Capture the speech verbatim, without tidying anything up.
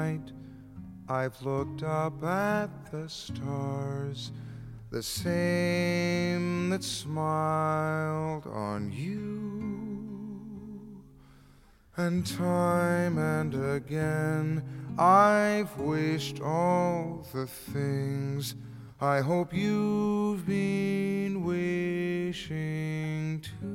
night I've looked up at the stars, the same that smiled on you. And time and again I've wished all the things I hope you've been wishing too.